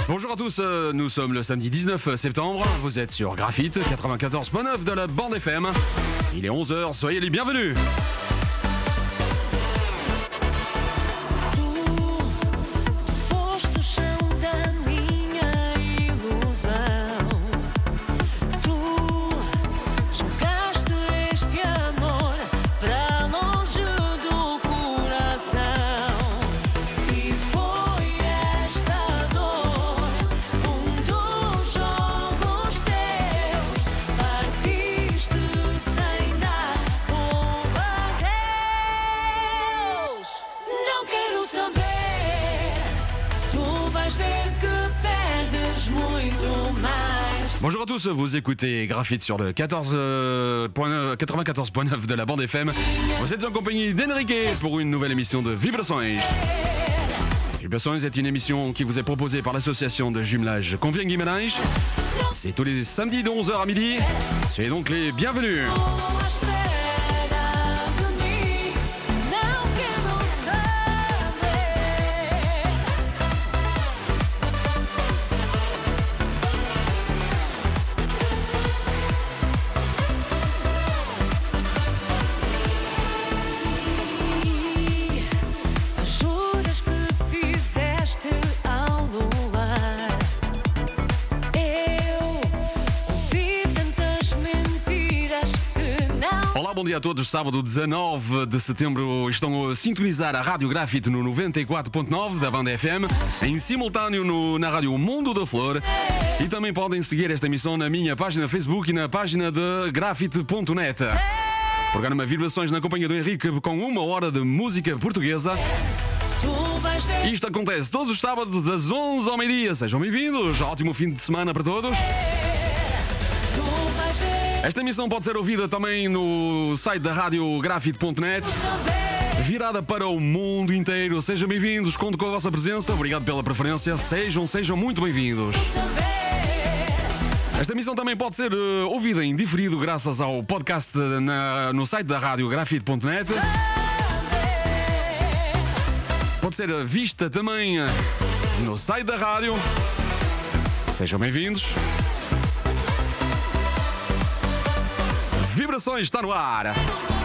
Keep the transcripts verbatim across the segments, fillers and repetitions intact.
Bonjour à tous, euh, nous sommes le samedi dix-neuf septembre, vous êtes sur Graphite quatre-vingt-quatorze point neuf de la bande F M. Il est onze heures, soyez les bienvenus. Bonjour à tous, vous écoutez Graphite sur le quatorze point neuf, quatre-vingt-quatorze point neuf de la bande F M. Vous êtes en compagnie d'Enrique pour une nouvelle émission de Vibrações. Vibrações est une émission qui vous est proposée par l'association de jumelage Compiègne-Guimarães. C'est tous les samedis de onze heures à midi. Soyez donc les bienvenus. Bom dia a todos. Sábado dezanove de setembro estão a sintonizar a Rádio Graphite no noventa e quatro ponto nove da banda F M, em simultâneo no, na Rádio Mundo da Flor, e também podem seguir esta emissão na minha página Facebook e na página de graphite ponto net. Programa Vibrações na companhia do Henrique com uma hora de música portuguesa. Isto acontece todos os sábados das onze ao meio-dia. Sejam bem-vindos. Ótimo fim de semana para todos. Esta emissão pode ser ouvida também no site da rádio graphite ponto net, virada para o mundo inteiro. Sejam bem-vindos, conto com a vossa presença. Obrigado pela preferência. Sejam, sejam muito bem-vindos. Esta emissão também pode ser uh, ouvida em diferido graças ao podcast na, no site da rádio graphite ponto net. Pode ser vista também no site da rádio. Sejam bem-vindos. Vibrações está no ar.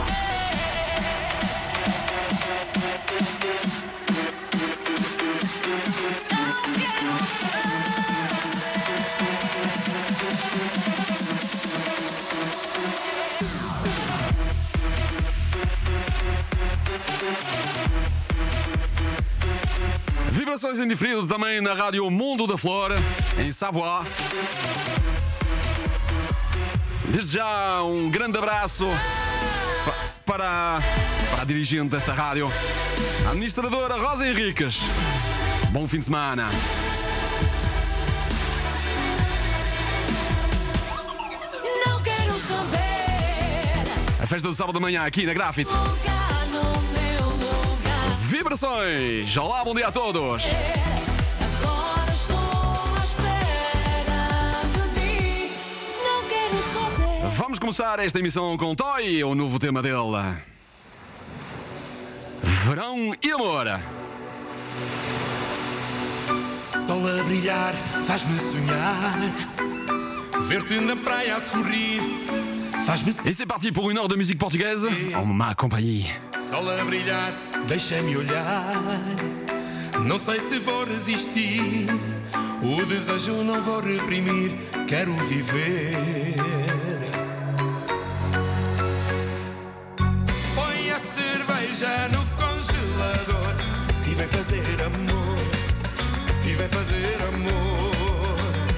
Vibrações em diferido também na Rádio Mundo da Flor, em Savoie. Desde já um grande abraço para, para a dirigente dessa rádio, a administradora Rosa Henriques. Bom fim de semana. Não quero saber. A festa do sábado de manhã aqui na Graphite. Vibrações. Olá, bom dia a todos. Vamos começar esta emissão com Toy, o novo tema dele. Verão e amor. Sol a brilhar faz-me sonhar, ver-te na praia a sorrir faz-me... Et c'est parti pour une heure de musique portugaise en ma compagnie. Sol a brilhar, deixa-me olhar, não sei se vou resistir, o desejo não vou reprimir, quero viver. Já no congelador e vai fazer amor, e vai fazer amor.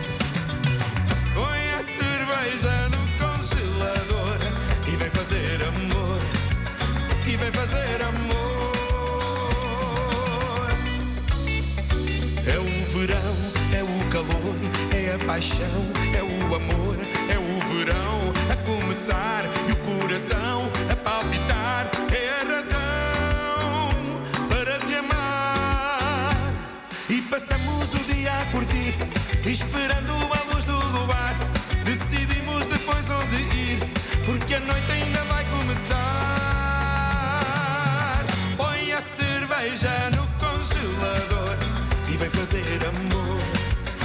Põe a cerveja no congelador e vai fazer amor, e vai fazer amor. É o verão, é o calor, é a paixão, é o amor, é o verão a começar e o coração a palpitar. É a razão passamos o dia a curtir, esperando a luz do luar. Decidimos depois onde ir, porque a noite ainda vai começar. Põe a cerveja no congelador e vai fazer amor,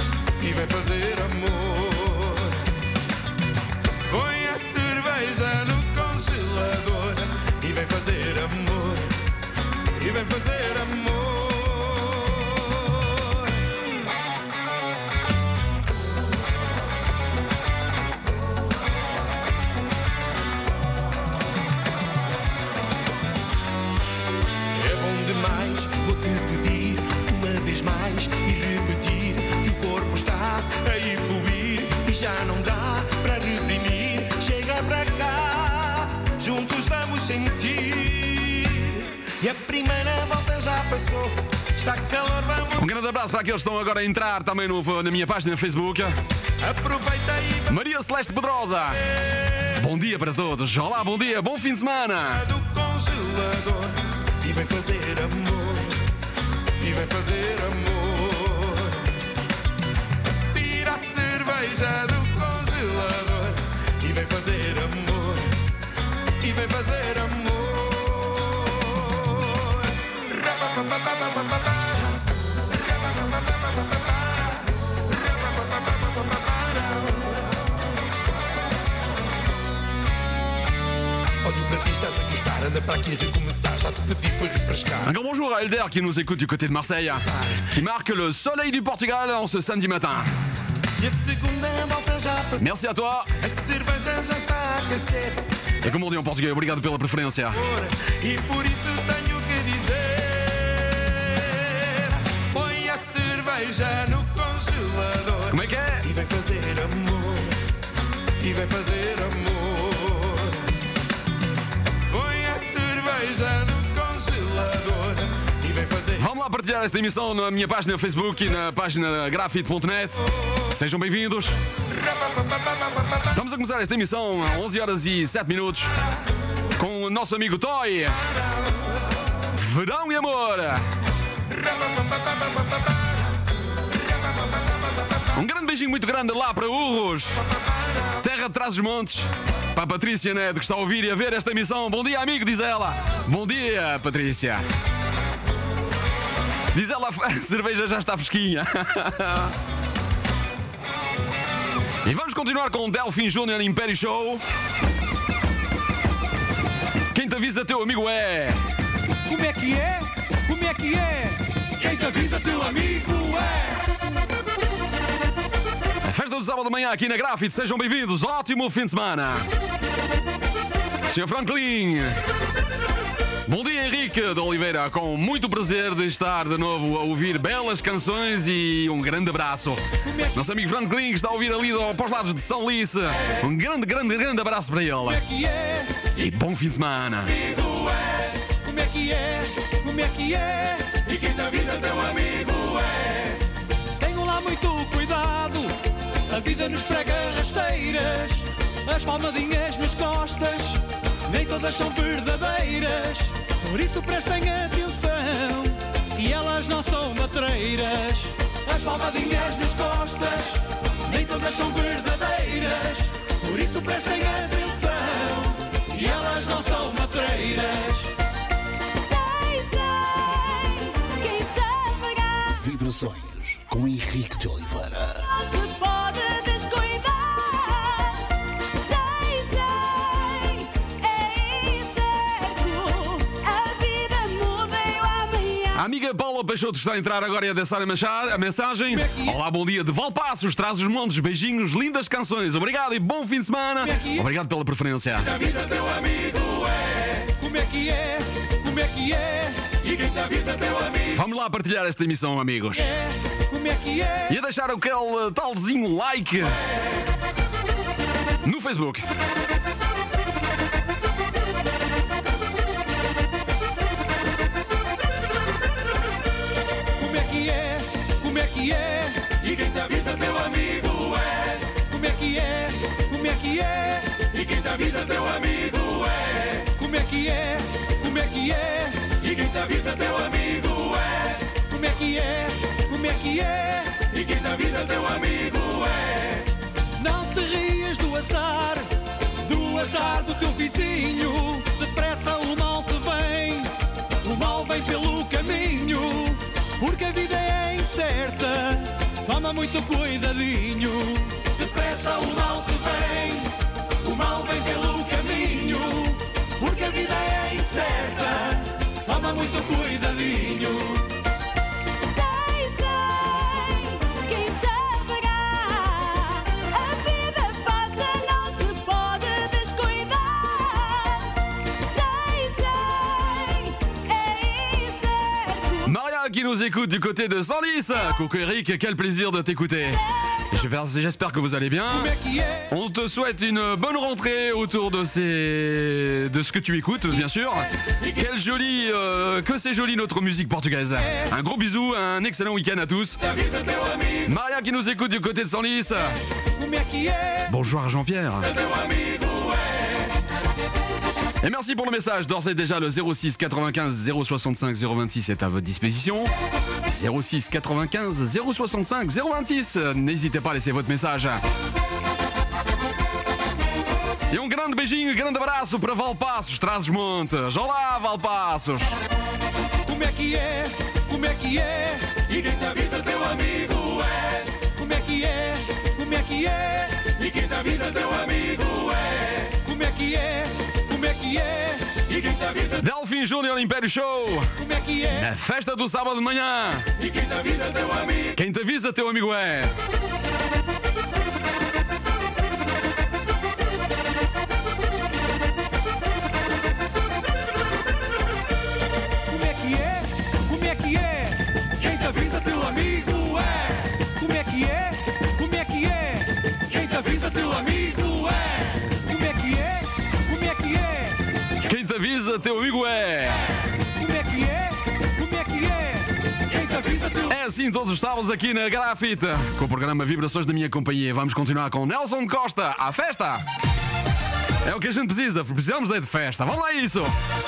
vez e repetir que o corpo está a evoluir e já não dá para reprimir. Chega para cá, juntos vamos sentir. E a primeira volta já passou, está calor, vamos. Um grande abraço para aqueles que estão agora a entrar também no, na minha página no Facebook. Aproveita e Maria Celeste Pedrosa. Bom dia para todos. Olá, bom dia, bom fim de semana. do congelador e vem fazer amor, e vem fazer amor. Tira a cerveja do congelador e vem fazer amor, e vem fazer amor. Olha para ti, estás a gostar, anda para aqui recomeçar. Já te pedi, foi refrescar. Un grand bonjour à Elder qui nous écoute du côté de Marseille, qui marque le soleil du Portugal en ce samedi matin. E a segunda volta já passou, Merci à toi. a cerveja já está a aquecer. Et comme on dit en portugais, obrigado pela preferência. E por isso tenho que dizer: põe a cerveja no congelador Como é que é? e vem fazer amor, e vem fazer amor. Põe a cerveja no congelador e vem fazer. Vamos lá partilhar esta emissão na minha página no Facebook e na página grafite ponto net. Sejam bem-vindos. Estamos a começar esta emissão às onze horas e sete minutos com o nosso amigo Toy. Verão e amor. Um grande beijinho muito grande lá para Urros, terra de Trás-os-Montes. Para a Patrícia Neto, que está a ouvir e a ver esta emissão. Bom dia, amigo, diz ela. Bom dia, Patrícia. Diz ela, a cerveja já está fresquinha. E vamos continuar com o Delfim Júnior Império Show. Quem te avisa, teu amigo é. Como é que é? Como é que é? Quem te avisa, teu amigo é. A festa do sábado de manhã aqui na Grafite. Sejam bem-vindos. Ótimo fim de semana. senhor Franklin. Bom dia, Henrique de Oliveira. Com muito prazer de estar de novo a ouvir belas canções e um grande abraço. Nosso amigo Franklin, que está a ouvir ali para os lados de São Lice. Um grande, grande, grande abraço para Como é ele. que é? E bom fim de semana. Amigo é. Como é que é? Como é que é? E quem te avisa, teu amigo é. Tenham lá muito cuidado. A vida nos prega rasteiras. As palmadinhas nas costas nem todas são verdadeiras. Por isso prestem atenção, se elas não são matreiras. As palmadinhas nas costas nem todas são verdadeiras. Por isso prestem atenção, se elas não são matreiras. Sei, sei, quem saberá Vibrações com Henrique de Oliveira. não se pode descuidar. Sei, sei, é incerto, a vida muda e o amanhã. A amiga Paula Peixoto está a entrar agora e a deixar a mensa- a mensagem. Olá, bom dia de Valpassos, Trás-os-Montes, beijinhos, lindas canções. Obrigado e bom fim de semana. Obrigado pela preferência. Avisa teu amigo é. Como é que é? Como é que é? E quem te avisa, teu amigo Vamos lá partilhar esta emissão, amigos. é. Como é que é? E a deixar aquele talzinho like no Facebook. Como é que é? Como é que é? E quem te avisa, teu amigo é. Como é que é? Como é que é? E quem te avisa, teu amigo é. Como é que é? Como é que é? E quem te avisa, teu amigo é. Como é que é? Como é que é? E quem te avisa, teu amigo é. Não te rias do azar, do azar do teu vizinho. Depressa o mal te vem, o mal vem pelo caminho. Porque a vida é incerta, toma muito cuidadinho. Depressa o mal te vem, o mal vem pelo caminho. Porque a vida é incerta, toma muito cuidadinho. Sei, sei, quem saberá, a vida passa, não se pode descuidar. Sei, sei, é incerto. Maria, qui nous écoute du côté de Senlis. Coucou Eric, quel plaisir de t'écouter. J'espère, j'espère que vous allez bien. On te souhaite une bonne rentrée autour de ces... de ce que tu écoutes, bien sûr. Quel joli... Euh, que c'est joli notre musique portugaise. Un gros bisou, un excellent week-end à tous. Maria qui nous écoute du côté de Senlis. Bonjour à Jean-Pierre. Et merci pour le message. D'ores et déjà, le zéro six quatre-vingt-quinze zéro soixante-cinq zéro vingt-six est à votre disposition. zéro six quatre-vingt-quinze zéro soixante-cinq zéro vingt-six. N'hésitez pas à laisser votre message. E um grande beijinho, grande abraço para Valpaços, Trás-os-Montes. Olá, Valpaços. Como é que é? Como é que é? E quem te avisa teu amigo é? Como é que é? Como é que é? E quem te avisa teu amigo é? Como é que é? Como é que é? E quem te avisa... Delfim Júnior Império Show. Como é que é? Na festa do sábado de manhã. E quem te avisa teu amigo? Quem te avisa teu amigo é. Como é que é? Como é que é? Quem te avisa teu amigo é? Como é que é? Como é que é? Quem te avisa teu amigo é? Como é que é? Como é que é? Quem te avisa teu amigo é. Como é que é? Como é que é? Quem te avisa teu... É assim todos os sábados aqui na Grafite, com o programa Vibrações da Minha Companhia. Vamos continuar com Nelson Costa, à festa. É o que a gente precisa, precisamos é de festa. Vamos lá a isso.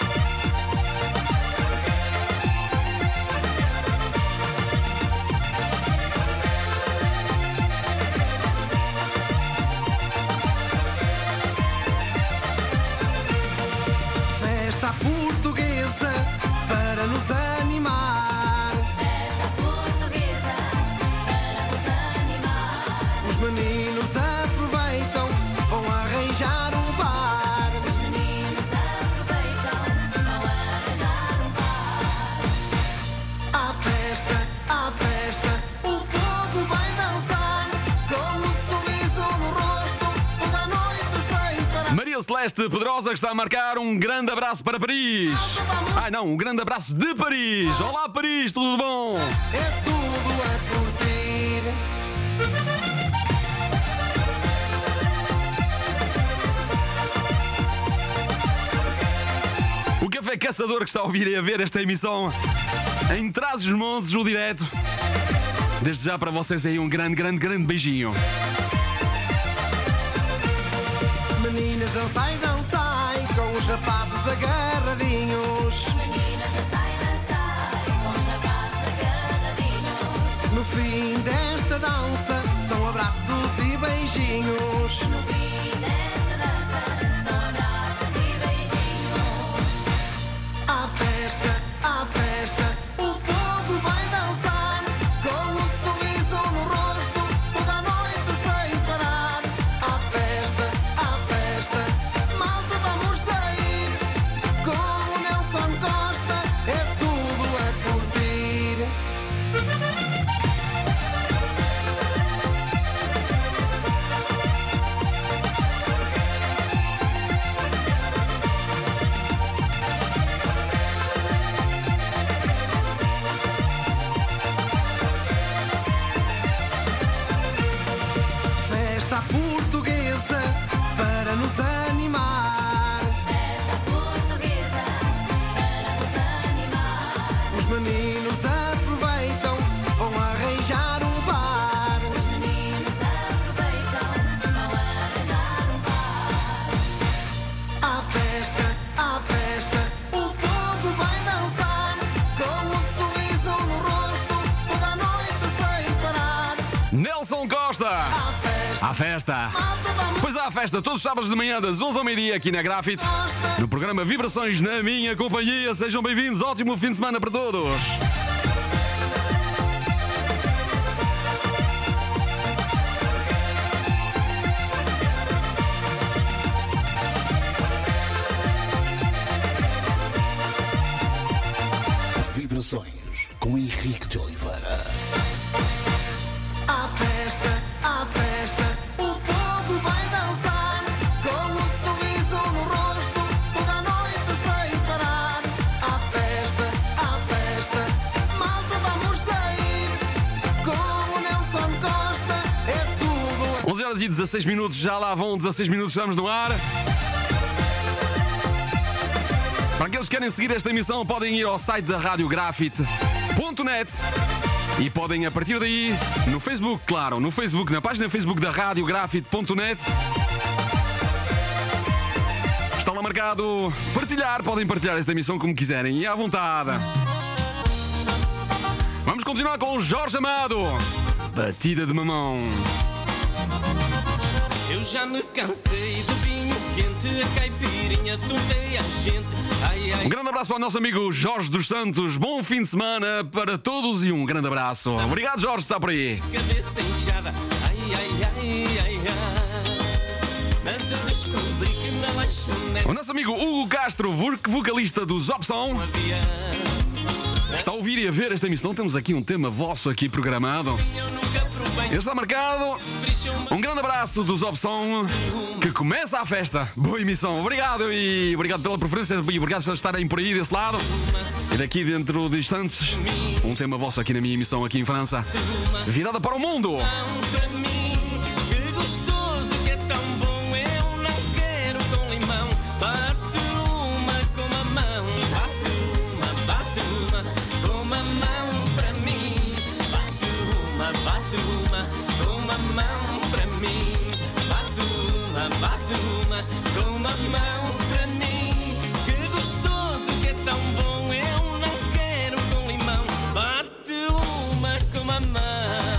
Festa portuguesa para nos animar. Festa portuguesa para nos animar. Os meninos aproveitam, vão arranjar um bar. Os meninos aproveitam, vão arranjar um bar. À festa, à festa, o povo vai dançar. Com um sorriso no rosto, toda a noite sem parar. Maria Celeste Pedrosa que está a marcar um grande abraço para Paris. Ai não, um grande abraço de Paris. Olá Paris, tudo bom? É tudo a curtir. O Café Caçador que está a ouvir e a ver esta emissão em Trás-os-Montes, o direto. Desde já para vocês aí um grande, grande, grande beijinho. Meninas, dançai, dançai, com os rapazes agarradinhos. Meninas, dançai, dançai, com os rapazes agarradinhos. No fim desta dança, são abraços e beijinhos. No fim desta dança, são abraços e beijinhos. À festa, à festa, o povo vai dançar. Com um sorriso no rosto, toda a noite sem parar. À festa, à festa, malta vamos sair. Com o Nelson Costa, é tudo a curtir. Festa portuguesa para nos animar. Festa portuguesa para nos animar. Os meninos aproveitam, vão arranjar um bar. Os meninos aproveitam, vão arranjar um bar. À festa, à festa, o povo vai dançar. Com um sorriso no rosto, toda a noite sem parar. Nelson Costa. À festa, À festa. malta vamos Pois há a festa todos os sábados de manhã das onze ao meio-dia aqui na Grafite. Costa. No programa Vibrações na Minha Companhia. Sejam bem-vindos, ótimo fim de semana para todos. Vibrações com Henrique de Oliveira. À festa, à festa, o povo vai dançar. Com um sorriso no rosto, toda a noite sem parar. À festa, à festa, horas e dezasseis minutos, já lá vão dezasseis minutos, estamos no ar. Para aqueles que querem seguir esta emissão, podem ir ao site da rádio grafite ponto net e podem, a partir daí, no Facebook, claro, no Facebook, na página Facebook da rádio grafite ponto net, está lá marcado partilhar, podem partilhar esta emissão como quiserem e à vontade. Vamos continuar com o Jorge Amado, Batida de Mamão. Eu já me cansei de vinho quente, a caipirinha tontei a gente. Ai, ai. Um grande abraço para o nosso amigo Jorge dos Santos. Bom fim de semana para todos e um grande abraço. Obrigado, Jorge, está por aí. Cabeça inchada, ai, ai, ai, ai, ai. Mas eu descobri que na lanchonete O nosso amigo Hugo Castro, vocalista dos Opção, havia. está a ouvir e a ver esta emissão. Temos aqui um tema vosso aqui programado. Eu nunca provei. Ele está marcado. Um grande abraço dos Opção, que começa a festa. Boa emissão. Obrigado e obrigado pela preferência e obrigado por estarem por aí desse lado. E daqui dentro de instantes, um tema vosso aqui na minha emissão aqui em França. Virada para o mundo. Para mim, que gostoso, que é tão bom. Eu não quero com limão. Bate uma com a mão. Bate uma, bate uma com a mão para mim. Bate uma, bate uma com a mão para mim. Bate uma, bate uma com a mão para mim. Que gostoso, que é tão bom. Eu não quero com limão. Bate uma com a mão.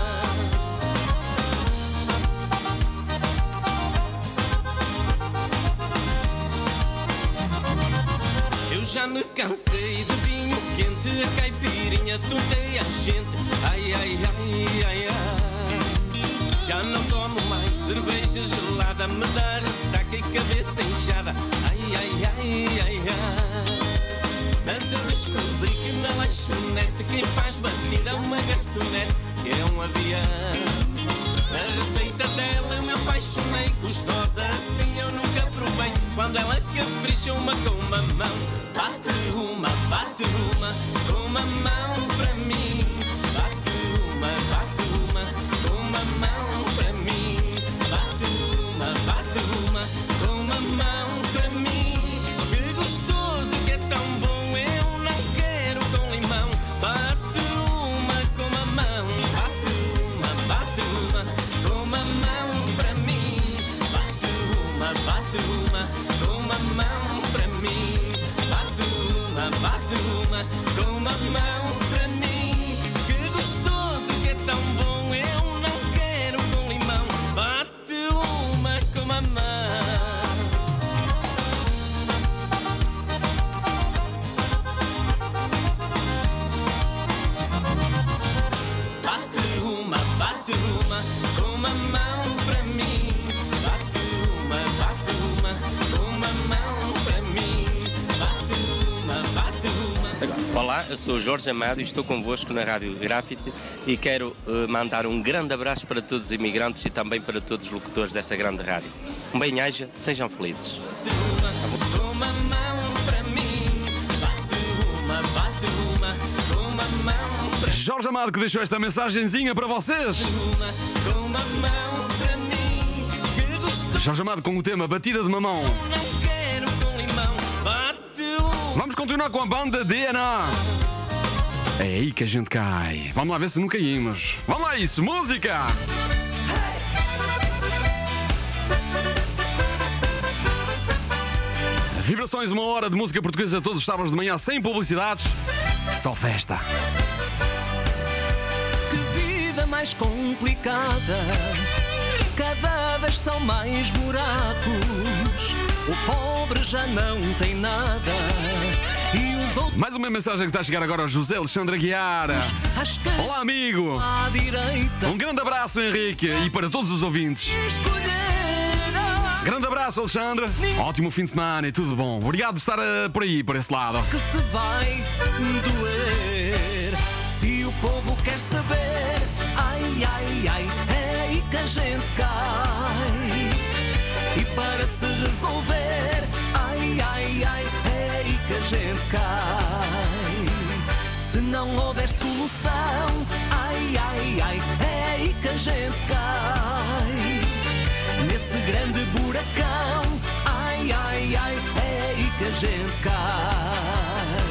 Eu já me cansei de vinho quente, a caipirinha tontei a gente. Ai, ai, ai, ai, ai. Já não tomo mais cerveja gelada, me dá ressaca e cabeça inchada. Ai, ai, ai, ai, ai. Mas eu descobri que na lanchonete quem faz batida é uma garçonete, que é um avião. Na receita dela eu me apaixonei, gostosa assim eu nunca provei. Quando ela capricha uma com uma mão, bate uma, bate uma com uma mão para mim. Bate uma, bate uma com uma mão para mim. Bate uma, bate uma com uma mão para mim. Que gostoso, que é tão bom. Eu não quero com limão. Bate uma com uma mão. Bate uma, bate uma com uma mão para mim. Bate uma, bate uma com uma mão para mim. Bate uma, bate uma com uma mão para mim. Que gostoso, que é tão bom. Eu não quero com limão. Bate uma com uma mão. Bate uma, bate uma com uma mão para mim. Bate uma, bate uma com uma mão para mim. Bate uma, bate uma. Olá, eu sou o Jorge Amado e estou convosco na Rádio Grafite e quero eh, mandar um grande abraço para todos os imigrantes e também para todos os locutores dessa grande rádio. Um bem-aja, sejam felizes. Com uma mão para mim. Bate uma, bate uma com uma mão para Jorge Amado, que deixou esta mensagenzinha para vocês. uma, com uma mão para mim. Que gostoso, Jorge Amado com o tema Batida de Mamão. não quero com limão. Bate uma. Vamos continuar com a banda D N A. É aí que a gente cai. Vamos lá ver se não caímos. Vamos lá isso, música! Vibrações, uma hora de música portuguesa todos os sábados de manhã, sem publicidades. Só festa. Que vida mais complicada, cada vez são mais buracos. O pobre já não tem nada e os outros Mais uma mensagem que está a chegar agora ao José Alexandre Aguiar. à esquerda, Olá, amigo. à direita. Um grande abraço, Henrique, e para todos os ouvintes. Escolherá Grande abraço, Alexandre. Ótimo fim de semana e tudo bom. Obrigado de estar uh, por aí, por esse lado. que se vai doer. Se o povo quer saber, ai, ai, ai, é aí que a gente cai. E para se resolver, ai, ai, ai, é aí que a gente cai. Se não houver solução, ai, ai, ai, é aí que a gente cai. gente cai.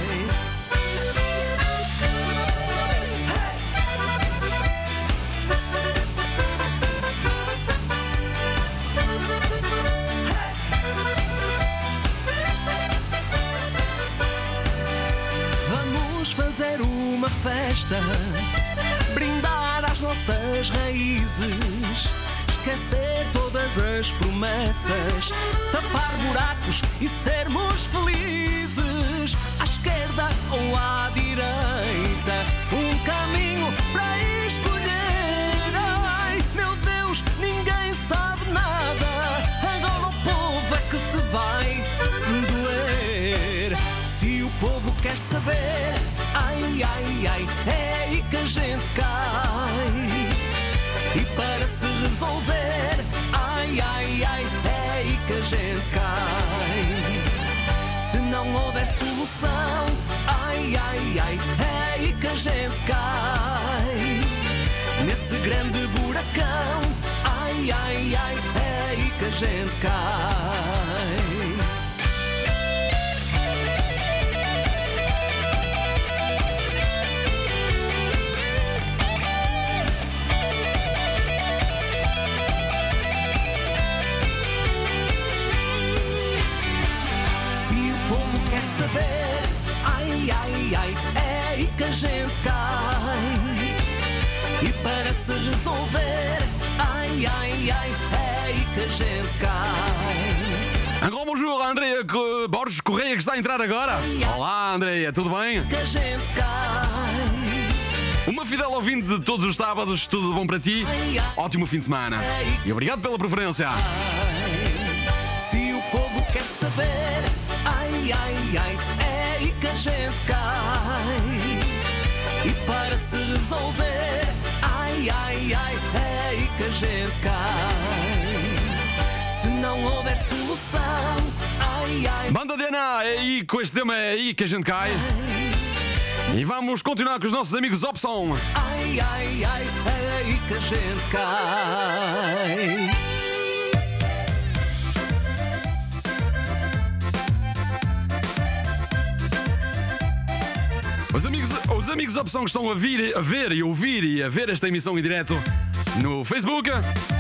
Vamos fazer uma festa, brindar às nossas raízes, esquecer todas as promessas, tapar buracos e sermos felizes. À esquerda ou à direita, um caminho para escolher. Ai, meu Deus, ninguém sabe nada, agora o povo é que se vai doer. Se o povo quer saber, ai, ai, ai, é aí que a gente cai. E para se resolver, ai, ai, ai, é aí que a gente cai. Se não houver solução, ai, ai, ai, é aí que a gente cai. Nesse grande buracão, ai, ai, ai, é aí que a gente cai. Saber, ai, ai, ai, é aí que a gente cai. E para se resolver, ai, ai, ai, é aí que a gente cai. Um grand bonjour à Andrea Borges Correia, que está a entrar agora. Olá, Andrea, tudo bem? Que a gente cai. Uma fidel ouvinte de todos os sábados, tudo bom para ti? Ótimo fim de semana. E obrigado pela preferência. Se o povo quer saber, ai, ai, ai, é aí que a gente cai. E para se resolver, ai, ai, ai, é aí que a gente cai. Se não houver solução, ai, ai. Banda D N A, é aí, com este tema é aí que a gente cai. E vamos continuar com os nossos amigos Opção. Ai, ai, ai, é aí que a gente cai. Os amigos, os amigos Opção que estão a, vir, a ver e ouvir e a ver esta emissão em direto no Facebook,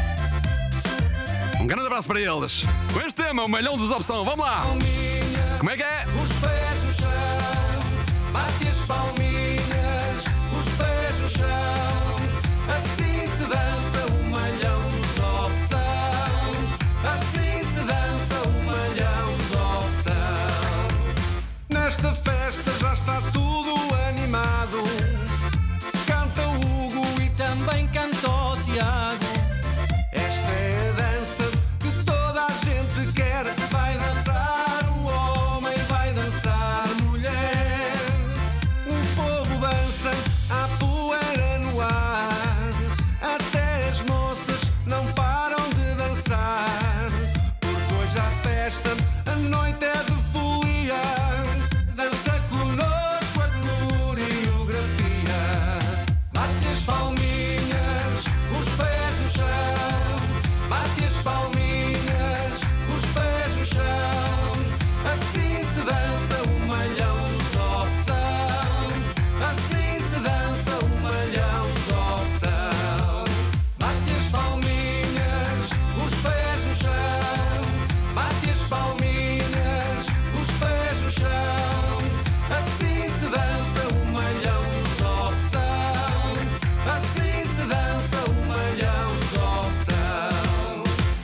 um grande abraço para eles. Com este tema, o melhão dos Opção, vamos lá! Como é que é? Os pés no chão, bate as palminhas, os pés no chão, assim se dança o malhão dos Opção, assim se dança o malhão dos Opção. Nesta festa já está tudo animado, canta o Hugo e também canta o Tiago. Esta é a dança que toda a gente quer, vai dançar o homem, vai dançar a mulher. O povo dança, há poeira no ar, até as moças não param de dançar, porque hoje há festa, a noite é de folia. Dança conosco a coreografia, bate as palminhas, os pés no chão, bate as palminhas, os pés no chão, assim se dança o malhão dos Opção, assim se dança o malhão dos Opção. Bate as palminhas, os pés no chão, bate as palminhas, os pés no chão, assim se dança o malhão dos Opção, assim se dança o malhão dos Opção.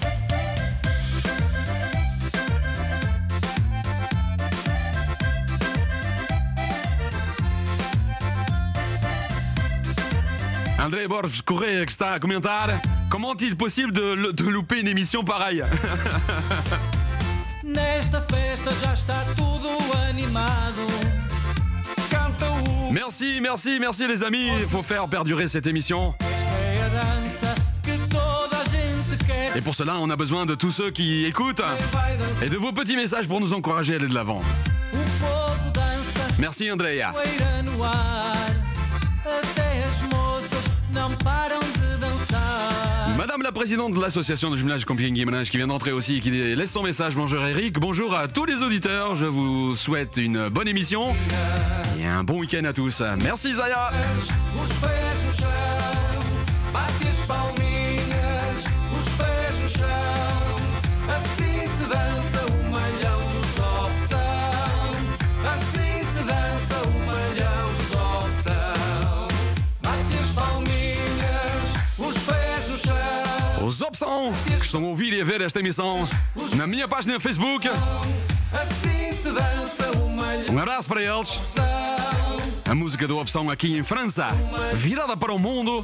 André Borges Correia que está a comentar. Comment est-il possible de, de louper une émission pareille? Nesta festa já está tudo animado, canta o Hugo. Merci, merci, merci les amis. Il faut faire perdurer cette émission. Esta é a dança que toda a gente quer. Et pour cela, on a besoin de tous ceux qui écoutent Vai dançar et de vos petits messages pour nous encourager à aller de l'avant. o povo dança, Merci Andrea. poeira no ar, até as moças não param de dançar. Madame la présidente de l'association de jumelage Compiègne-Guimarães qui vient d'entrer aussi et qui laisse son message. Bonjour Eric, bonjour à tous les auditeurs. Je vous souhaite une bonne émission et un bon week-end à tous. Merci Zaya. Os pés no chão, bate as palminhas, os pés no chão. Assim se dança o malhão dos opção. Assim se dança o malhão dos opção. Bate as palminhas, os pés no chão. Os Opção que estão a ouvir e a ver esta emissão na minha página no Facebook. Assim se dança o malhão Um abraço para eles. dos opção. A música do Opção aqui em França, virada para o mundo.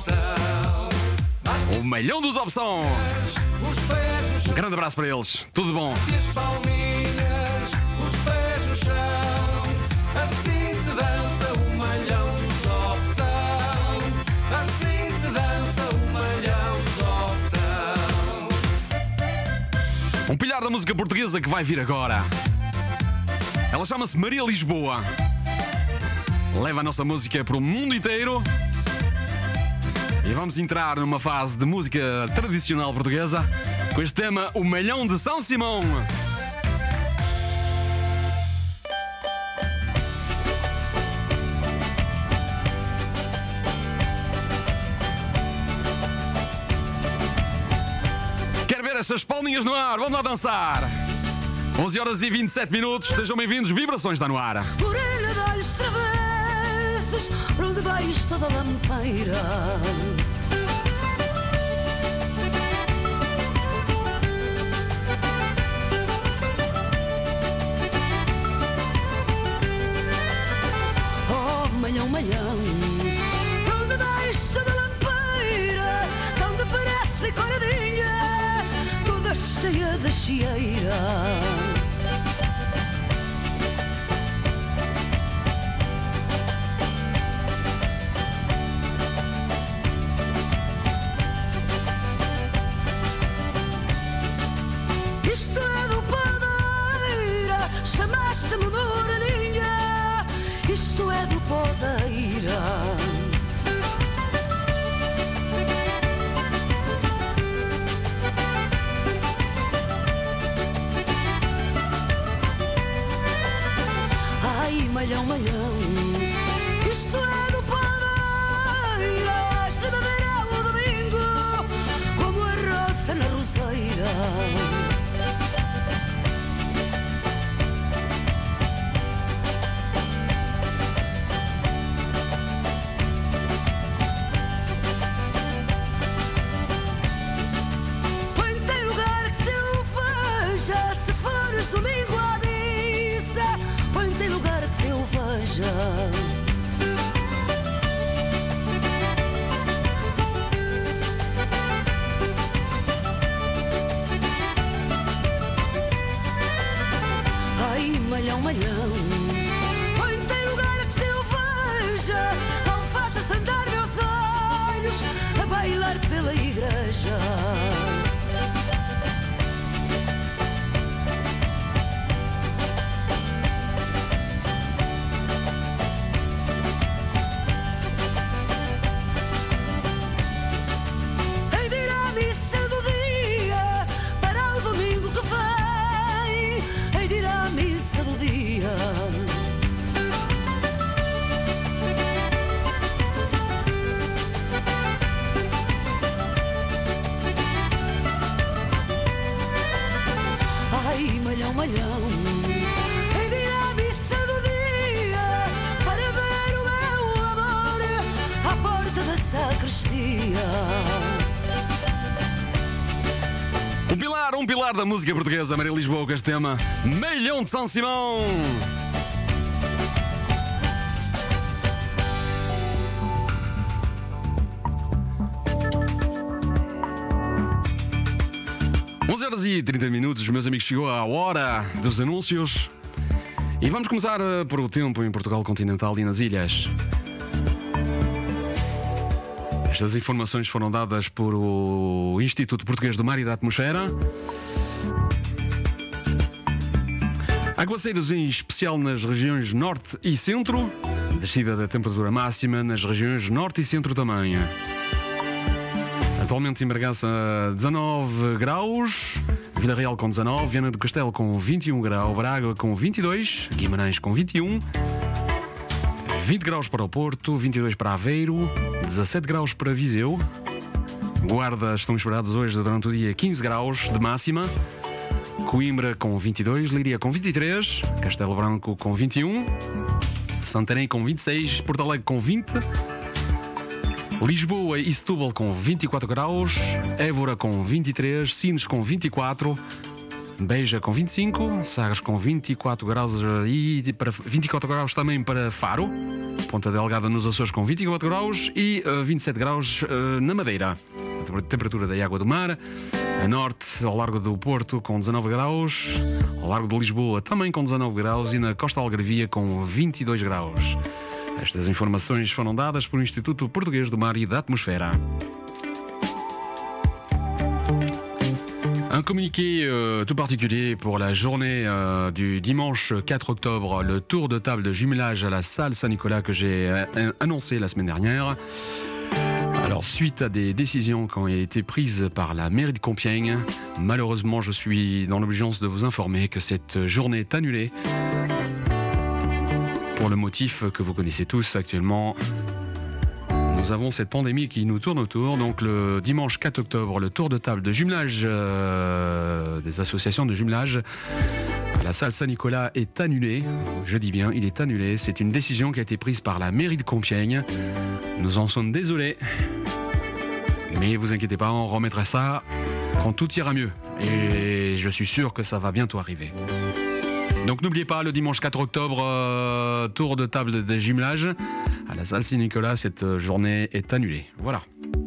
O melhão dos Opção. Os pés no Um chão, grande abraço para eles. Tudo bom. as palminhas, os pés no chão. Assim se dança o malhão dos opção. Assim se dança o malhão dos opção. Um pilhar da música portuguesa que vai vir agora. Ela chama-se Maria Lisboa. Leva a nossa música para o mundo inteiro. E vamos entrar numa fase de música tradicional portuguesa com este tema, O Malhão de São Simão. Quero ver essas palminhas no ar, vamos lá dançar. onze horas e vinte e sete minutos, sejam bem-vindos, Vibrações está no ar. Orelha de olhos travessos, para onde vais toda lampeira? Oh, malhão, malhão, para onde vais toda lampeira? Tão depressa e coradinha, toda cheia de chieira. Isto é do Podeira, chamaste-me moreninha. Isto é do Podeira. Ai, malhão, malhão, isto é do Podeira. Has de beber ao domingo, como a roça na roseira. Põe-te em lugar que teu veja, se fores domingo à missa. Põe-te em lugar que teu veja. Ai, malhão, malhão, põe-te em lugar que teu veja. Não faças andar meus olhos a bailar pela igreja. Hei de ir à missa do dia para o domingo que vem. Hei de ir à missa do dia. Ai, malhão, malhão, hei de ir à missa do dia para ver o meu amor à porta da sacristia. Um pilar, um pilar da música portuguesa, Maria Lisboa, com este tema, Malhão de São Simão. onze horas e trinta minutos, meus amigos, chegou a hora dos anúncios. E vamos começar uh, por o tempo em Portugal continental e nas ilhas. Estas informações foram dadas por o Instituto Português do Mar e da Atmosfera. Aguaceiros em especial nas regiões norte e centro. Descida da temperatura máxima nas regiões norte e centro também. Atualmente em Bragança dezanove graus, Vila Real com dezanove, Viana do Castelo com vinte e um graus, Braga com vinte e dois, Guimarães com vinte e um, vinte graus para o Porto, vinte e dois para Aveiro, dezassete graus para Viseu, Guarda estão esperados hoje durante o dia quinze graus de máxima, Coimbra com vinte e dois, Leiria com vinte e três, Castelo Branco com vinte e um, Santarém com vinte e seis, Porto Alegre com vinte, Lisboa e Setúbal com vinte e quatro graus, Évora com vinte e três, Sines com vinte e quatro, Beja com vinte e cinco, Sagres com vinte e quatro graus e para vinte e quatro graus também para Faro, Ponta Delgada nos Açores com vinte e quatro graus e uh, vinte e sete graus uh, na Madeira. A temperatura da água do mar, a norte ao largo do Porto com dezanove graus, ao largo de Lisboa também com dezanove graus e na costa algarvia com vinte e dois graus. Estas informações foram dadas pelo Instituto Português do Mar e da Atmosfera. Un communiqué euh, tout particulier pour la journée euh, du dimanche quatre octobre, le tour de table de jumelage à la salle Saint-Nicolas que j'ai euh, annoncé la semaine dernière. Alors, suite à des décisions qui ont été prises par la mairie de Compiègne, malheureusement, je suis dans l'obligeance de vous informer que cette journée est annulée. Pour le motif que vous connaissez tous actuellement, nous avons cette pandémie qui nous tourne autour. Donc le dimanche quatre octobre, le tour de table de jumelage euh, des associations de jumelage à la salle Saint-Nicolas est annulé. Je dis bien, il est annulé. C'est une décision qui a été prise par la mairie de Compiègne. Nous en sommes désolés. Mais vous inquiétez pas, on remettra ça quand tout ira mieux. Et je suis sûr que ça va bientôt arriver. Donc n'oubliez pas, le dimanche quatre octobre, euh, tour de table de jumelage à la salle Saint-Nicolas, cette journée est annulée. Voilà.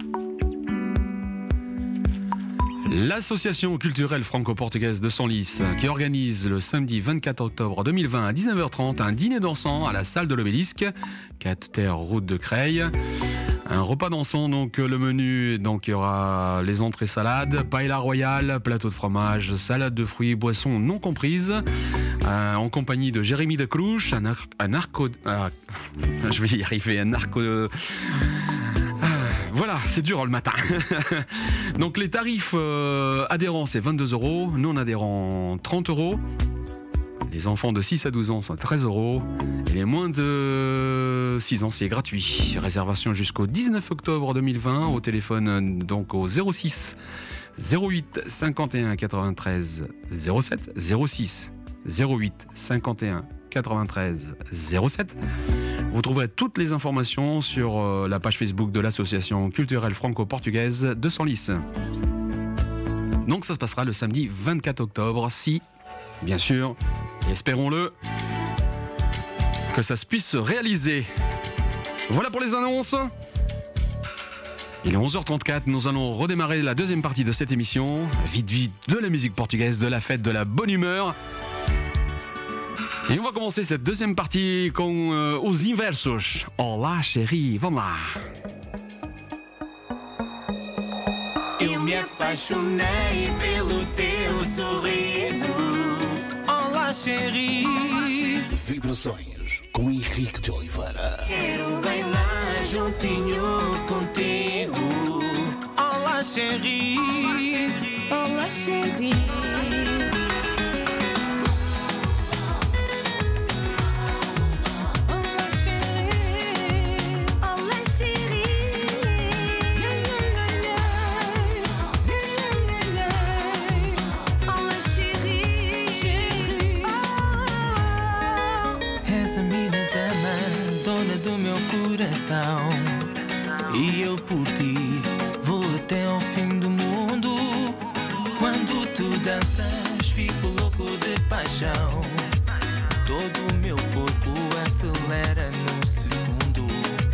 L'association culturelle franco-portugaise de Senlis, qui organise le samedi vingt-quatre octobre deux mille vingt à dix-neuf heures trente un dîner dansant à la salle de l'Obélisque, quatre terres route de Creil. Un repas dansant, donc le menu, donc il y aura les entrées salades, paella royale, plateau de fromage, salade de fruits, boissons non comprises, euh, en compagnie de Jérémy de Crouch, un, ar- un arco... Ah, je vais y arriver, un arco... Ah, voilà, c'est dur le matin. Donc les tarifs euh, adhérents, c'est vingt-deux euros, non adhérents, trente euros. Les enfants de six à douze ans sont treize euros. Et les moins de six ans, c'est gratuit. Réservation jusqu'au dix-neuf octobre deux mille vingt au téléphone donc au zéro six zéro huit cinquante et un quatre-vingt-treize zéro sept zéro six zéro huit cinquante et un quatre-vingt-treize zéro sept. Vous trouverez toutes les informations sur la page Facebook de l'association culturelle franco-portugaise de Senlis. Donc ça se passera le samedi vingt-quatre octobre si, bien sûr, espérons-le, que ça se puisse se réaliser. Voilà pour les annonces. Il est onze heures trente-quatre, nous allons redémarrer la deuxième partie de cette émission. Vite, vite, de la musique portugaise, de la fête, de la bonne humeur. Et on va commencer cette deuxième partie com uh, os inversos. Olá, chérie, vamos lá. Eu me apaixonei pelo teu sorriso. Olá, chérie. Vibrações com Henrique de Oliveira. Quero bailar juntinho contigo. Olá, chérie. Olá, chérie. Do meu coração, e eu por ti vou até ao fim do mundo. Quando tu danças, fico louco de paixão. Todo o meu corpo acelera num segundo.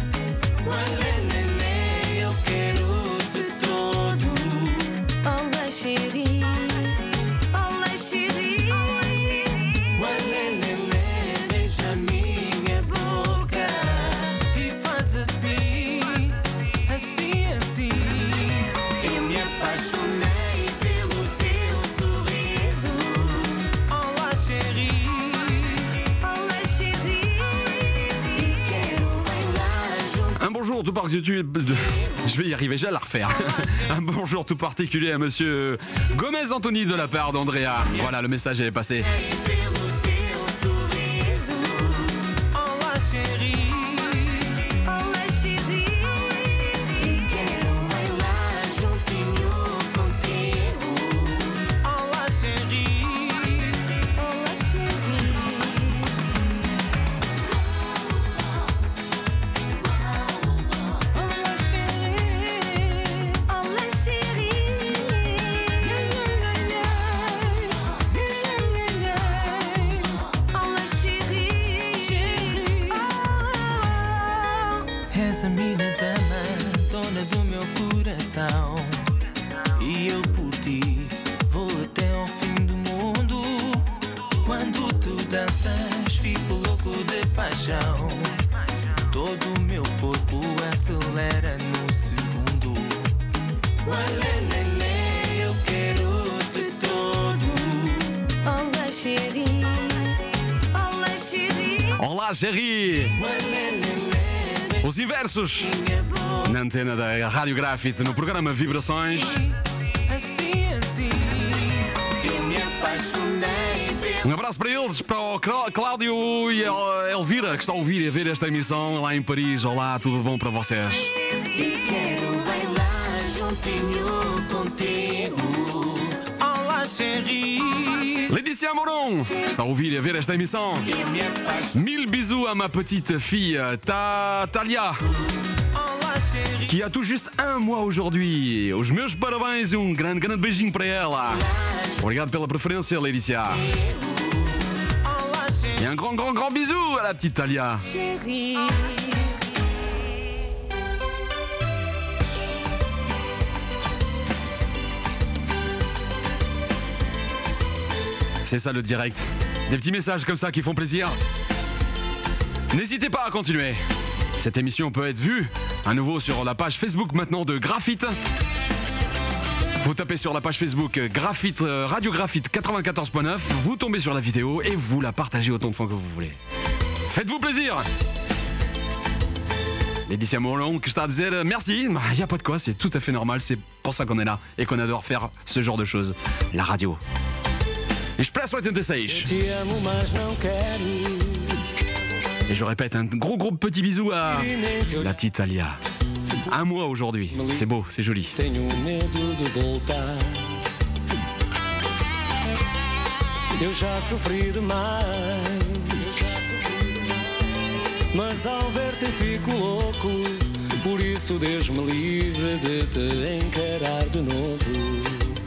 Ualelele, eu quero de todo. Olá, chérie. Olá, chérie. Ualelele, beija minha boca e faz assim, assim, assim. Eu me apaixonei pelo teu sorriso. Olá, chérie. Un bonjour tout tout particulier. Je vais y arriver, je vais la refaire. Un bonjour tout particulier à monsieur Gomez Anthony de la part d'Andrea. Voilà, le message est passé. És a minha dama, dona do meu coração. E eu por ti vou até ao fim do mundo. Quando tu danças, fico louco de paixão. Todo o meu corpo acelera no segundo. Ualelele, eu quero-te todo. Olá, chérie. Olá, chérie. Olá, chérie. Os inversos na antena da Rádio Grafite, no programa Vibrações. Assim, assim, eu me apaixonei. Um abraço para eles, para o Cláudio e a Elvira, que está a ouvir e a ver esta emissão lá em Paris. Olá, tudo bom para vocês? E quero bailar juntinho contigo. Olá, chérie. Laetitia Moron, que está a ouvir e a ver esta emissão. Mille bisous à ma petite fille Ta Talia, que a tout juste un mois aujourd'hui. Os meus parabéns e um grande, grande beijinho para ela. Obrigado pela preferência, Laetitia. Et un grand, grand, grand bisou à la petite Talia. Chérie. C'est ça le direct. Des petits messages comme ça qui font plaisir. N'hésitez pas à continuer. Cette émission peut être vue à nouveau sur la page Facebook maintenant de Graphite. Vous tapez sur la page Facebook Graphite, Radio Graphite quatre-vingt-quatorze point neuf, vous tombez sur la vidéo et vous la partagez autant de fois que vous voulez. Faites-vous plaisir. Laetitia Moron que está a dizer merci, il n'y a pas de quoi, c'est tout à fait normal, c'est pour ça qu'on est là et qu'on adore faire ce genre de choses. La radio. Expresso oitenta e seis. Te amo, mas não quero. Et je répète, un gros gros petit bisou à la petite Talia. Un mois aujourd'hui, c'est beau, c'est joli. Tenho medo de voltar. Eu já sofri demais. Mas ao ver-te fico louco. Por isso Deus-me livre de te encarar de novo.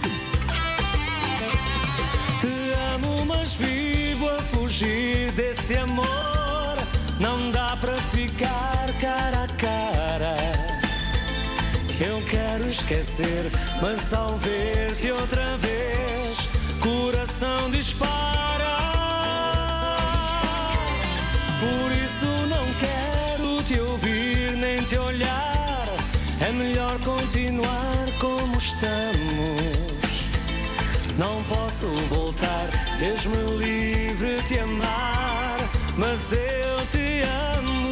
Mas vivo a fugir desse amor. Não dá para ficar cara a cara. Eu quero esquecer, mas ao ver-te outra vez, coração dispara. Por isso não quero te ouvir nem te olhar. É melhor continuar como estamos. Não posso voltar, Deus-me livre de te amar, mas eu te amo.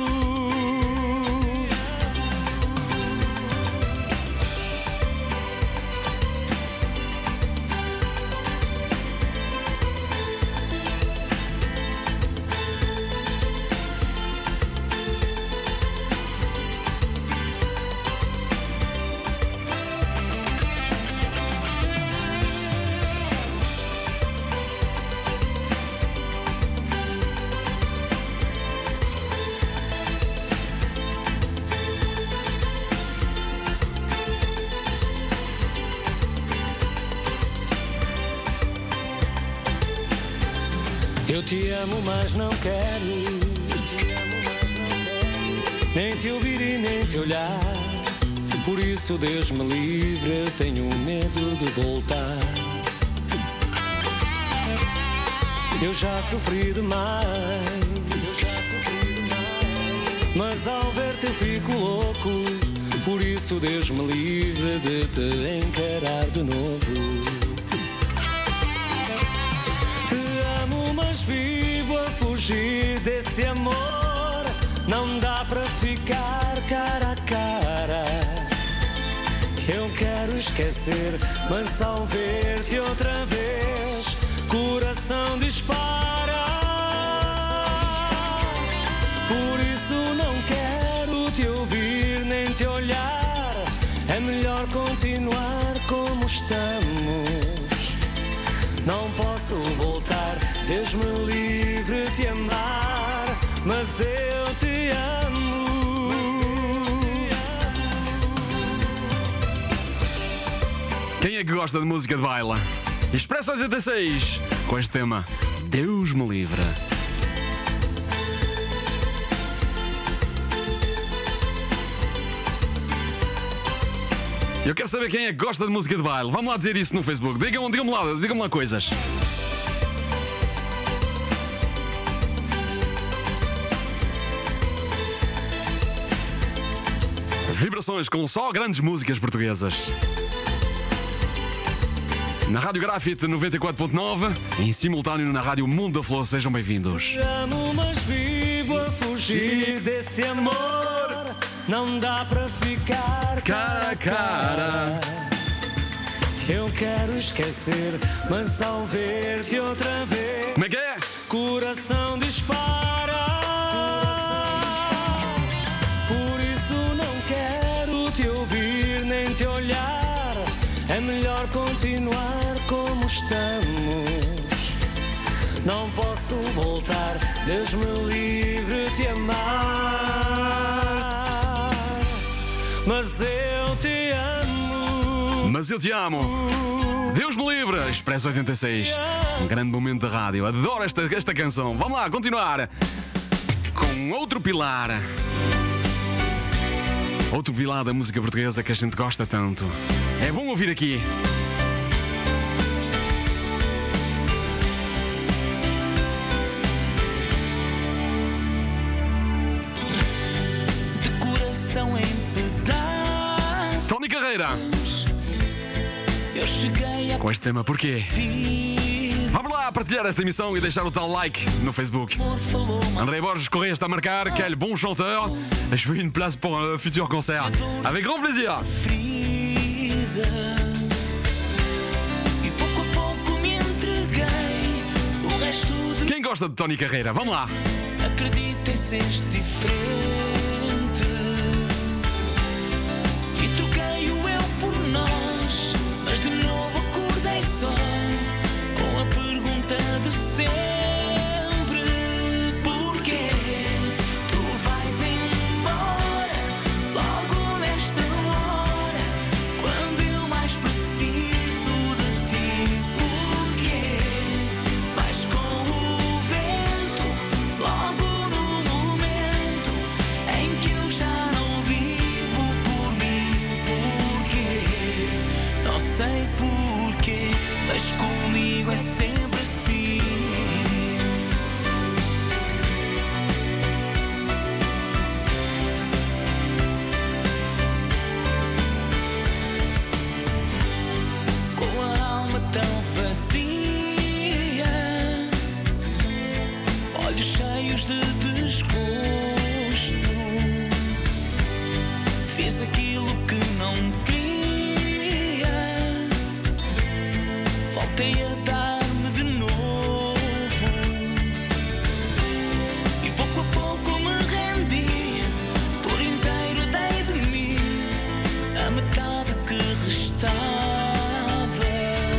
Eu te amo, mas não quero nem te ouvir e nem te olhar. Por isso Deus me livre, eu tenho medo de voltar. Eu já sofri demais, mas ao ver-te fico louco. Por isso Deus me livre de te encarar de novo. Vivo a fugir desse amor. Não dá para ficar cara a cara. esquecer, mas ao ver-te outra vez, coração dispara. Por isso não quero te ouvir nem te olhar. É melhor continuar como estamos. Não posso voltar, Deus me livre de te amar, mas eu te amo. Quem é que gosta de música de baila? Expresso oitenta e seis, com este tema, Deus me livre. Eu quero saber quem é que gosta de música de baile. Vamos lá dizer isso no Facebook. Digam-me digam lá, digam lá coisas. Vibrações com só grandes músicas portuguesas. Na Rádio Grafite noventa e quatro ponto nove, em simultâneo na Rádio Mundo da Flor. Sejam bem-vindos. Te amo, mas vivo a fugir desse amor. Não dá para ficar cara a cara. Eu quero esquecer, mas ao ver-te outra vez, como é que é? Coração dispara. Coração dispara. Por isso não quero te ouvir nem te olhar. É melhor continuar como estamos. Não posso voltar, Deus me livre de te amar, mas eu te amo. Mas eu te amo. Deus me livre. Expresso oitenta e seis. Um grande momento da rádio. Adoro esta, esta canção. Vamos lá, continuar com outro pilar. Outro pilar da música portuguesa que a gente gosta tanto. É bom ouvir aqui. De coração em pedaços, Tony Carreira. eu cheguei a Com este tema, porquê? vir. Vamos lá partilhar esta emissão e deixar o tal like no Facebook. Amor falou-me André Borges Correia está a marcar. Quel bon chanteur. Je veux une place pour un futur concert. Avec grand plaisir. ferida. E pouco a pouco me entreguei. O resto de Quem gosta de Tony Carreira? Vamos lá. acredita em seres diferente. E troquei o eu por nós, mas de novo acordei só com a pergunta de sempre: porquê tu vais embora logo nesta hora, quando eu mais preciso de ti? Porquê vais com o vento logo no momento em que eu já não vivo por mim? Porquê? Não sei porquê, mas comigo é sempre assim. Com a alma tão vazia, olhos cheios de desgosto, fiz aquilo que não queria, voltei a dar-me de novo, e pouco a pouco me rendi, por inteiro dei de mim a metade que restava.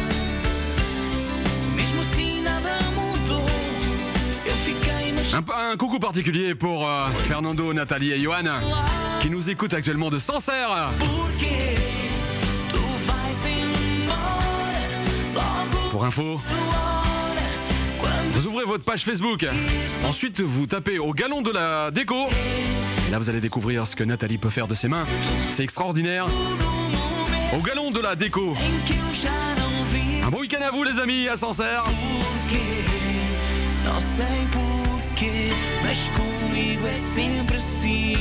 Mesmo assim nada mudou, eu fiquei mas Un, un coucou particulier pour euh, Fernando, Nathalie et Johan qui nous écoutent actuellement de Sancerre. porquê tu vais embora logo Pour info, agora, quando vous ouvrez votre page Facebook. Ensuite, vous tapez au galon de la déco. Et là, vous allez découvrir ce que Nathalie peut faire de ses mains. C'est extraordinaire. no momento Au galon de la déco. em que eu já não vivo. Un bon week-end à vous, les amis, à Sancerre. Porquê? Não sei porquê, mas comigo é sempre assim.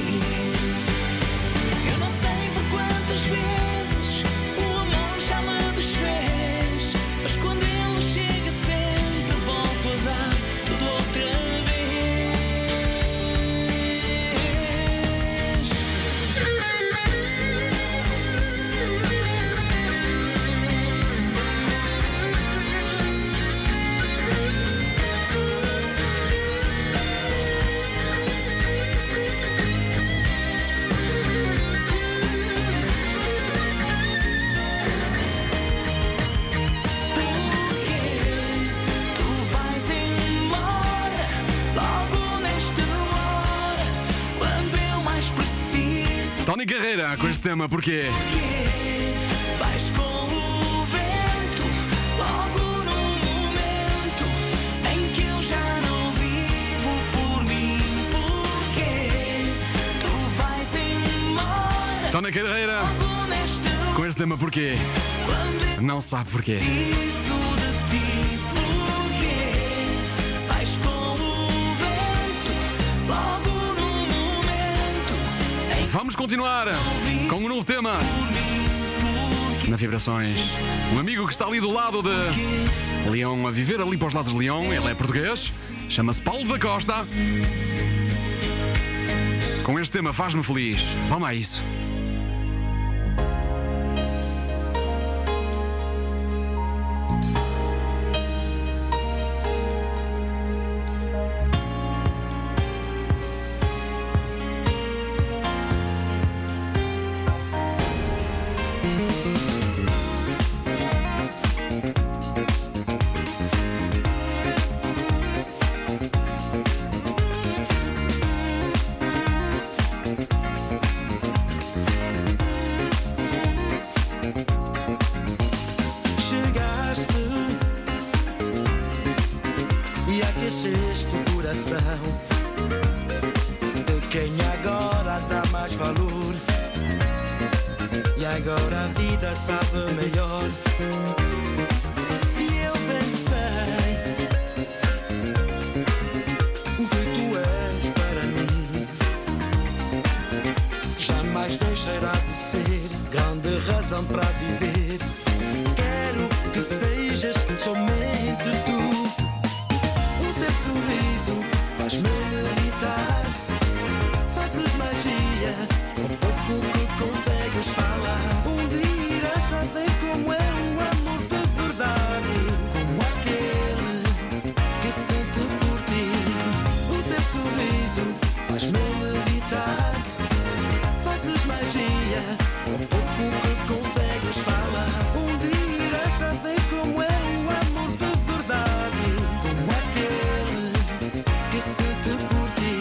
Eu não sei por quantas vezes o amor já me desfez, mas quando ele chega sempre volto a dar tudo outra vez. Carreira com este tema, porquê? Vais com o vento, logo no momento em que eu já não vivo por mim. Porquê tu vais embora? Tona Carreira Logo neste com este tema, porquê? quando eu Não sabe porquê. preciso de ti. Porquê vais com o vento, logo no momento em Vamos continuar com um novo tema na Vibrações. Um amigo que está ali do lado de Leão, a viver ali para os lados de Leão. Ele é português, chama-se Paulo da Costa. Com este tema faz-me feliz. Vamos a isso. chegaste e aqueceste o coração de quem agora dá mais valor. E agora a vida sabe melhor. E eu pensei o que tu és para mim jamais deixará de ser grande razão para viver. Quero que sejas somente tu. O teu sorriso faz-me levitar. Fazes magia com pouco que consegues falar. Um dia irás saber como é o amor de verdade, como aquele que sinto por ti. O teu sorriso faz-me levitar. Fazes magia com pouco que consegues falar. Um dia irás saber como é o amor de verdade, como aquele que sinto por ti.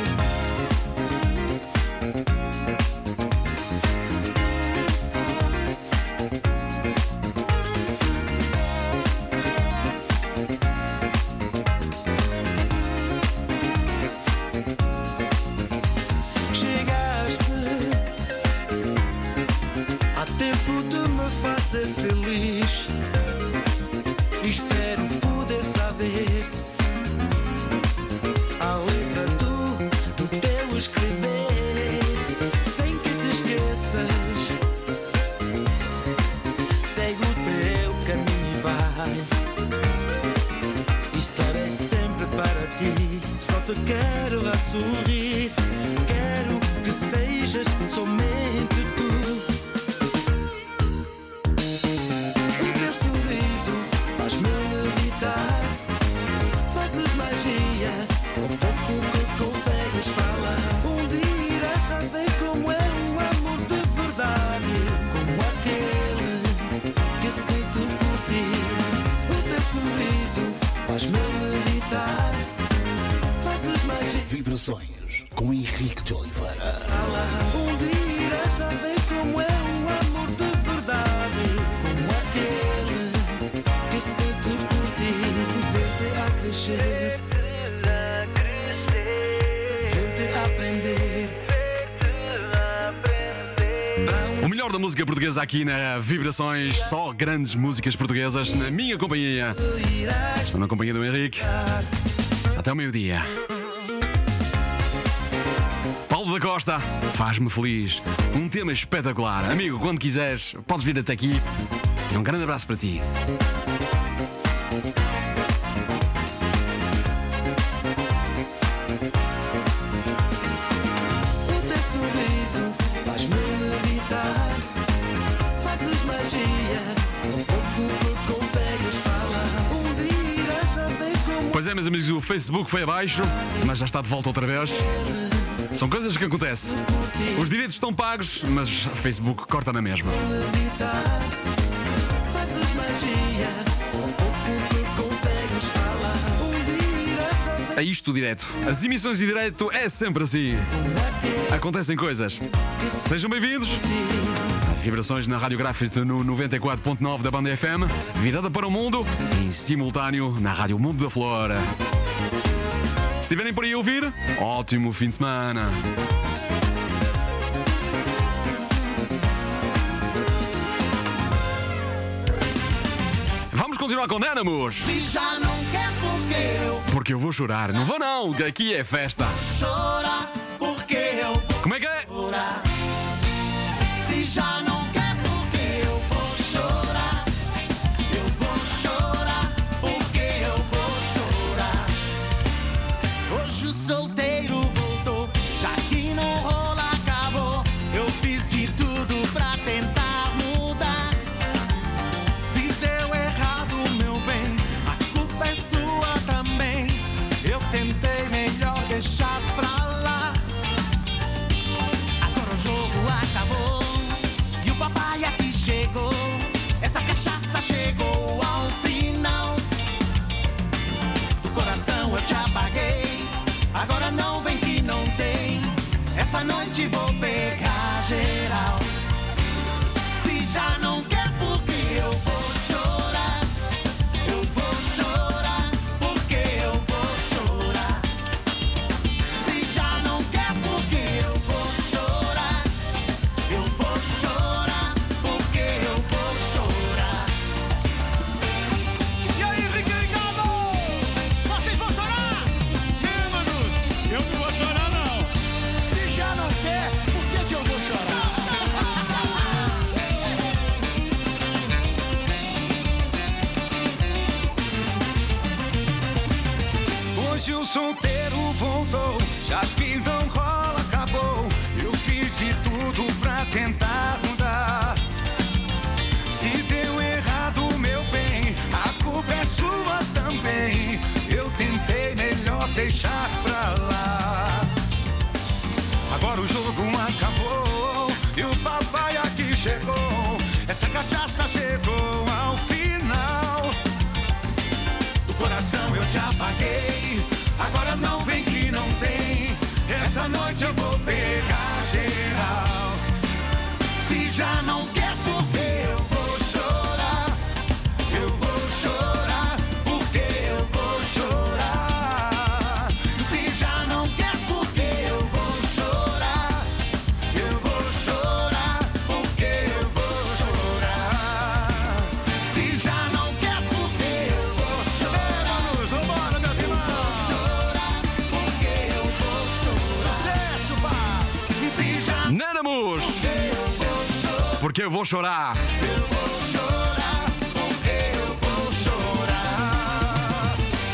Chegaste há tempo de me fazer feliz. Espero poder saber a letra do, do teu escrever, sem que te esqueças. Segue o teu caminho e vai. Estarei sempre para ti. Só te quero a sorrir. Quero que sejas somente tu. O teu sorriso faz-me levitar. Fazes magia com pouco que consegues falar. Um dia irás saber como é o amor de verdade, como aquele que sinto por ti. O teu sorriso faz-me levitar. Fazes magia. Vibrações com Henrique de Oliveira. Um dia irás saber como é o amor de verdade, como aquele que sinto por ti. Ver-te a crescer, ver-te aprender. O melhor da música portuguesa aqui na Vibrações. Só grandes músicas portuguesas na minha companhia. Estou na companhia do Henrique. Até o meio-dia. Paulo da Costa, faz-me feliz. Um tema espetacular. Amigo, quando quiseres, podes vir até aqui. E um grande abraço para ti. O teu sorriso faz-me levitar. Fazes magia com pouco que consegues falar. Um dia irás saber como Pois é, meus amigos, o Facebook foi abaixo, mas já está de volta outra vez. São coisas que acontecem. Os direitos estão pagos, mas o Facebook corta na mesma. levitar. Fazes magia com pouco que consegues falar. Um dia irás saber a isto direto. As emissões em direto é sempre assim. Acontecem coisas. Sejam bem-vindos. Vibrações na Rádio Graffiti no noventa e quatro ponto nove da Banda F M, virada para o mundo, em simultâneo na Rádio Mundo da Flor. Se estiverem por aí a ouvir, ótimo fim de semana. Vamos continuar com Dynamos. Se já não quer porque eu Porque eu vou chorar. Não vou não, que aqui é festa. chorar, porque eu vou Como é que é? chorar. Se já não quer porque eu vou chorar, eu vou chorar, porque eu vou chorar. Hoje o solteiro voltou, já que não rola acabou. Eu fiz de tudo pra tentar mudar. Se deu errado, meu bem, a culpa é sua também. Eu tentei, melhor deixar pra lá. Agora o jogo acabou e o papai aqui chegou. Essa cachaça chegou ao final. Do coração eu te apaguei, agora não vem que não tem. Essa noite vou pegar geral. Se já não quer porque eu vou chorar, eu vou chorar, porque eu vou chorar. Se já não quer porque eu vou chorar, eu vou chorar, porque eu vou chorar. E aí, Ricardo? Vocês vão chorar? Ih, manos, eu não vou chorar não. Se já não quer, por que que eu vou chorar? Hoje o solteiro voltou, já que não rola acabou. Eu fiz de tudo pra tentar mudar. Se deu errado, meu bem, a culpa é sua também. Eu tentei, melhor deixar pra lá. Agora o jogo acabou e o papai aqui chegou. Essa cachaça chegou ao final. Do coração eu te apaguei, agora não vem que não tem. Essa noite eu vou pegar geral. Se já não quer porque eu vou chorar, eu vou chorar, porque eu vou chorar. Se já não quer porque eu vou chorar, eu vou chorar, porque eu vou chorar. Se já não quer porque eu vou chorar, vambora, meus irmãos. Chorar, porque eu vou chorar. Sucesso, pá. Se já Dynamos. eu vou chorar, Porque eu vou chorar. eu vou chorar, porque eu vou chorar.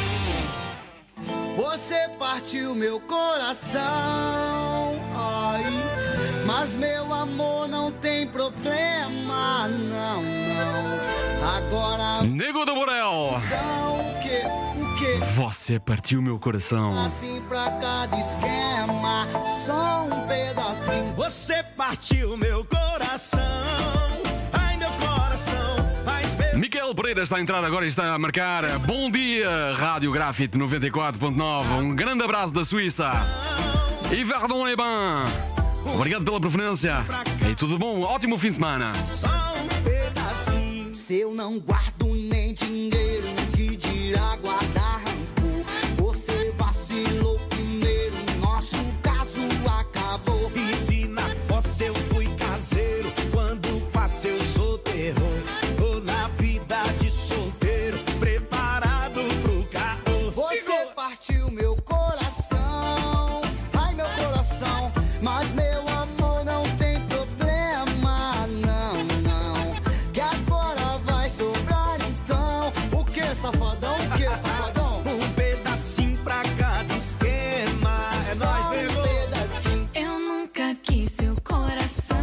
Você partiu meu coração, ai, mas meu amor não tem problema, não, não. Agora Nego do Borel. então o que, o que? Você partiu meu coração. Assim pra cada esquema, só um pedacinho. Você partiu meu coração, ai meu coração, mas meu Miquel Pereira está a entrar agora e está a marcar. Bom dia, Rádio Graffiti noventa e quatro ponto nove. Um grande abraço da Suíça. E Verdun-les-Bains. Obrigado pela preferência. E tudo bom? Ótimo fim de semana. só um pedacinho. Se eu não guardo nem dinheiro, que dirá guardar rancor? Você vacilou primeiro, nosso caso acabou. E se na fossa eu fui caseiro, quando passei eu sou terror. Tô na vida de solteiro, preparado pro caô. Você partiu meu coração, ai meu coração, mas meu amor não tem problema, não, não. Que agora vai sobrar então. O que, safadão? O que, safadão? Um pedacinho pra cada esquema. É nóis, Só um nego. pedacinho. Eu nunca quis seu coração.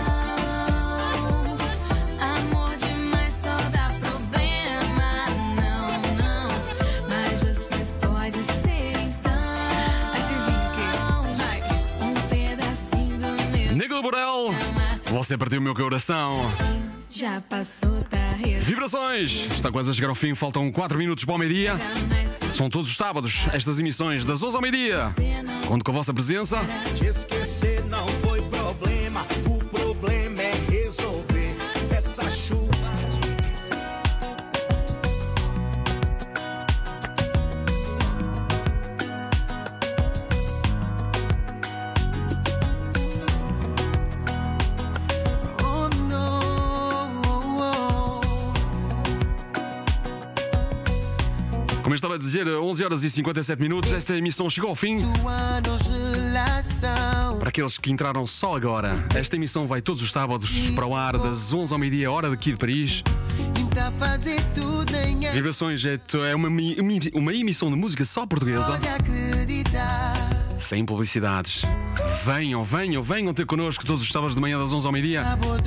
Amor demais só dá problema. Não, não. Mas você pode ser então. Adivinha o quê? Vai. Um pedacinho do meu Nego do Borel. Você partiu meu coração. Já passou, tá resolvido. Vibrações! Está quase a chegar ao fim, faltam quatro minutos para o meio-dia. São todos os sábados estas emissões das onze ao meio-dia. Conto com a vossa presença. Te esquecer não foi problema, o problema é resolver essa chuva. Oh no. Como eu estava a dizer, onze horas e cinquenta e sete minutos, esta emissão chegou ao fim. Para aqueles que entraram só agora, esta emissão vai todos os sábados para o ar, das onze ao meio-dia, hora daqui de Paris. Vibrações é, é uma, uma emissão de música só portuguesa, sem publicidades. Venham, venham, venham ter connosco todos os sábados de manhã, das onze ao meio-dia,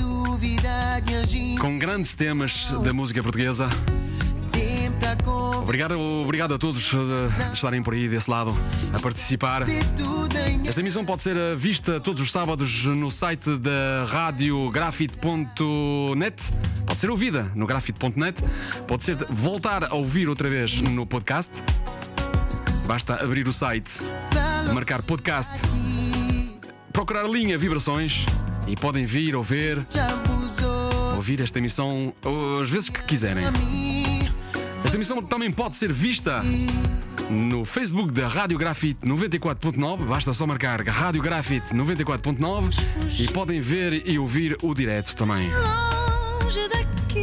com grandes temas da música portuguesa. Obrigado, obrigado a todos de estarem por aí desse lado a participar. Esta emissão pode ser vista todos os sábados no site da rádio grafite ponto net. Pode ser ouvida no grafite ponto net. Pode ser voltar a ouvir outra vez no podcast. Basta abrir o site, marcar podcast, procurar a linha Vibrações e podem vir ou ver, ouvir esta emissão as vezes que quiserem. Esta emissão também pode ser vista no Facebook da Rádio Grafite noventa e quatro ponto nove. Basta só marcar Rádio Grafite noventa e quatro ponto nove e podem ver e ouvir o direto também. Longe daqui.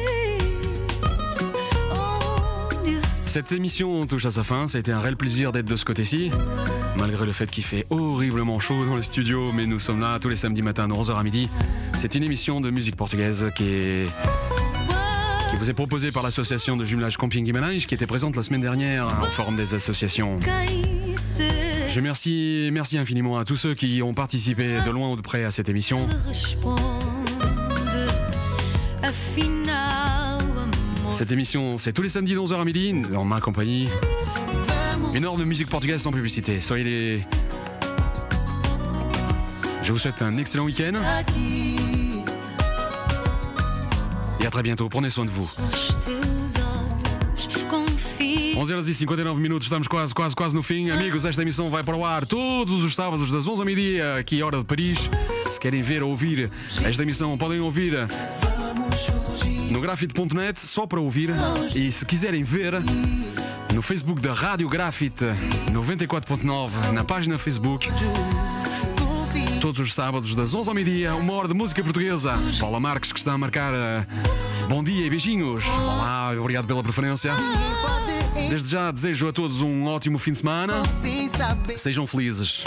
Cette émission touche à sa fin. Ça a été un réel plaisir d'être de ce côté-ci, malgré le fait qu'il fait horriblement chaud dans le studio. Mais nous sommes là tous les samedis matins de onze heures à midi. C'est une émission de musique portugaise qui est... qui vous est proposée par l'association de jumelage Camping Guimarães, qui était présente la semaine dernière au Forum des associations. Je remercie, merci infiniment à tous ceux qui ont participé de loin ou de près à cette émission. Cette émission, c'est tous les samedis de onze heures à midi, en ma compagnie. Une heure de musique portugaise sans publicité. Soyez les... Je vous souhaite un excellent week-end. E a très bientôt, prenez soin de vous. onze horas e cinquenta e nove minutos, estamos quase, quase, quase no fim. Amigos, esta emissão vai para o ar todos os sábados das onze ao meio-dia, aqui hora de Paris. Se querem ver ou ouvir esta emissão, podem ouvir no grafite ponto net, só para ouvir. E se quiserem ver, no Facebook da Rádio Grafite noventa e quatro ponto nove, na página Facebook. Todos os sábados das onze ao meio-dia, uma hora de música portuguesa. Paula Marques, que está a marcar uh, bom dia e beijinhos. Olá, obrigado pela preferência. Desde já desejo a todos um ótimo fim de semana. Sejam felizes.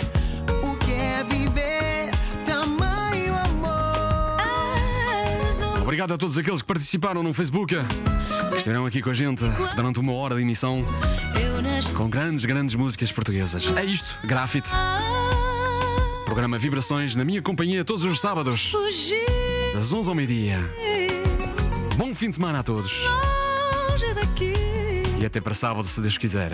Obrigado a todos aqueles que participaram no Facebook, que estiveram aqui com a gente durante uma hora de emissão, com grandes, grandes músicas portuguesas. É isto, Grafite. Programa Vibrações na minha companhia todos os sábados, das onze ao meio-dia. Bom fim de semana a todos. E até para sábado, se Deus quiser.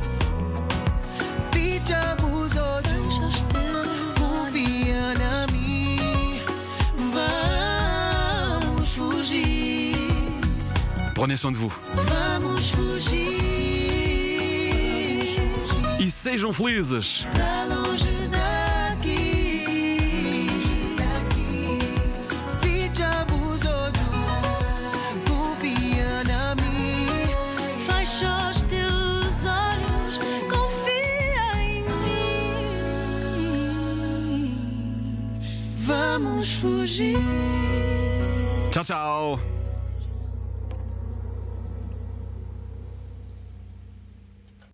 Prenez soin de vous. E sejam felizes. Tchau, tchau.